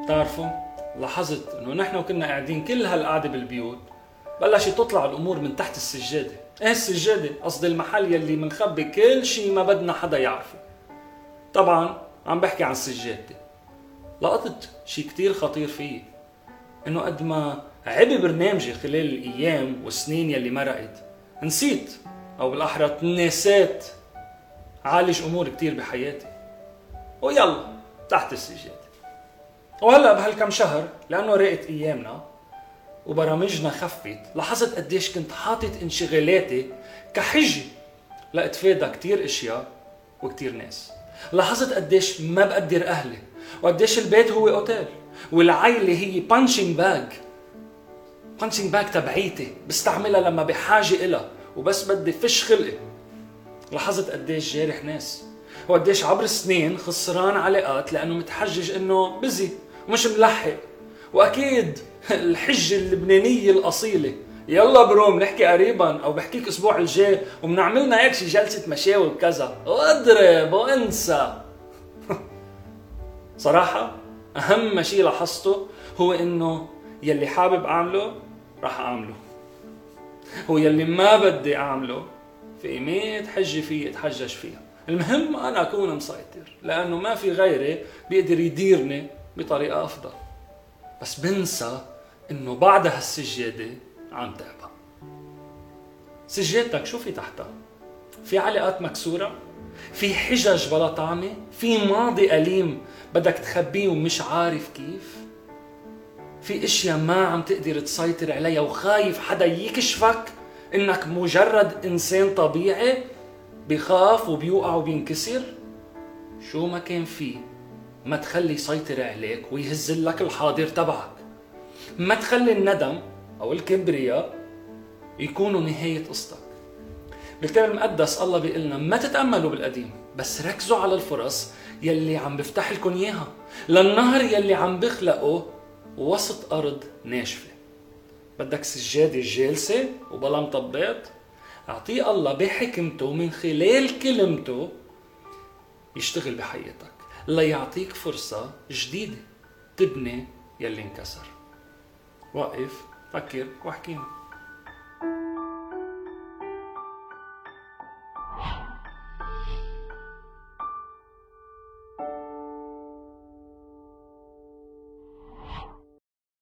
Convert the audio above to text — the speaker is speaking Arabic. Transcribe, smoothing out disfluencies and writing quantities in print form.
بتعرفوا لاحظت انه نحن وكنا قاعدين كل هالقعده بالبيوت بلشت تطلع الامور من تحت السجاده. ايه السجاده؟ قصدي المحل يلي منخبي كل شيء ما بدنا حدا يعرفه. طبعا عم بحكي عن سجادتي. لقطت شيء كتير خطير فيه، انه قد ما عبي برنامجي خلال الايام والسنين يلي مرقت نسيت، او بالاحرى تناسيت عالج امور كتير بحياتي، ويلا تحت السجاده. وهلا بهالكم شهر لانه راقت ايامنا وبرامجنا خفت، لاحظت قديش كنت حاطط انشغالاتي كحجه لاتفادى كتير اشياء وكتير ناس. لاحظت قديش ما بقدر اهلي، وقديش البيت هو اوتيل، والعائله هي بانشينج باج تبعيتي بستعملها لما بحاجه إلها وبس بدي فش خلقي. لاحظت قديش جارح ناس، وقديش عبر السنين خسران علاقات لانه متحجج انه بزي ومش ملحق. واكيد الحجه اللبنانيه الاصيله يلا بروم نحكي قريبا او بحكيك اسبوع الجاي وبنعملنا هيك شي جلسه مشاوي وكذا واضرب وانسى. صراحه اهم شيء لاحظته هو انه يلي حابب اعمله راح اعمله، هو يلي ما بدي اعمله في 100 حجه فيه اتحجج فيها. المهم انا اكون مسيطر لانه ما في غيري بيقدر يديرني بطريقه افضل. بس بنسى انه بعد هالسجاده عم تعبها. سجادتك شو في تحتها؟ في علاقات مكسوره؟ في حجج بلا طعمه؟ في ماضي أليم بدك تخبيه ومش عارف كيف؟ في اشياء ما عم تقدر تسيطر عليها وخايف حدا يكشفك انك مجرد انسان طبيعي بيخاف وبيوقع وبينكسر؟ شو ما كان فيه ما تخلي يسيطر عليك ويهزلك الحاضر تبعك. ما تخلي الندم او الكبرياء يكونوا نهاية قصتك. بالكتاب المقدس الله بيقلنا ما تتأملوا بالقديم، بس ركزوا على الفرص يلي عم بفتح لكم اياها، للنهر يلي عم بخلقه وسط ارض ناشفة. بدك سجادة جالسة وبلا مطبات؟ اعطيه الله بحكمته من خلال كلمته يشتغل بحياتك ليعطيك فرصة جديدة تبني يلي انكسر. وقف، فكر واحكينا.